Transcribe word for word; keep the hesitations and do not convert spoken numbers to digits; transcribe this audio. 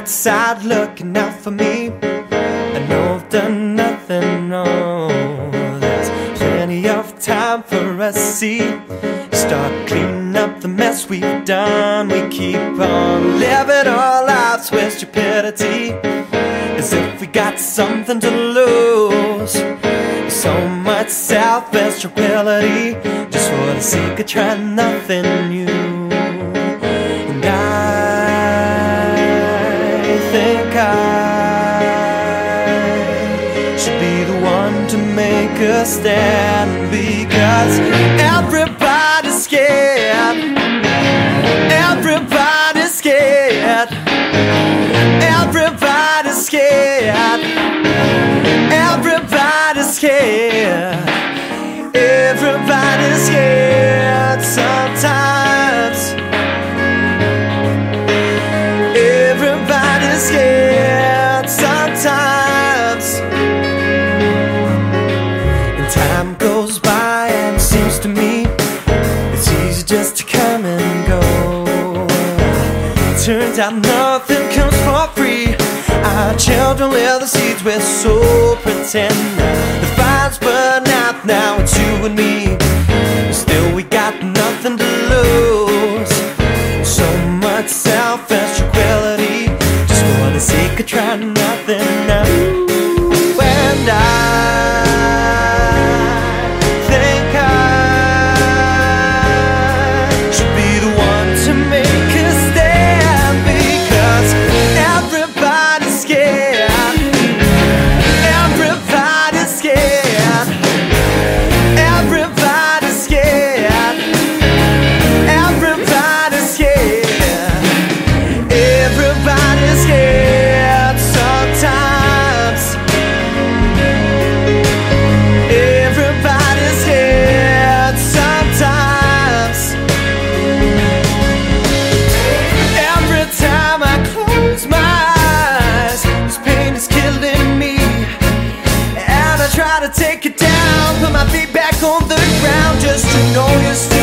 outside looking out for me. I know I've done nothing wrong. There's plenty of time for us to see. Start cleaning up the mess we've done. We keep on living our lives with stupidity, as if we got something to lose. So much selfish tranquility, just for the sake of trying nothing new. And I think I should be the one to make a stand, because everybody's scared. Everybody's scared. Everybody's scared. Everybody's scared. Everybody's scared sometimes. Everybody's scared sometimes. And time goes by and it seems to me it's easy just to come and go. Turns out nothing comes for free. Our children live the seeds we're so pretend. The fire's burning out now, it's you and me. Still we got nothing to lose. So much selfish tranquility, just for the sake of trying nothing now. And I think I should be the one to make a stand, because everybody's scared. Everybody's scared. Everybody's scared. Everybody's scared. Everybody's scared sometimes. Everybody's scared sometimes. Every time I close my eyes, this pain is killing me. And I try to take it down, put my feet back on the ground, just to know you're still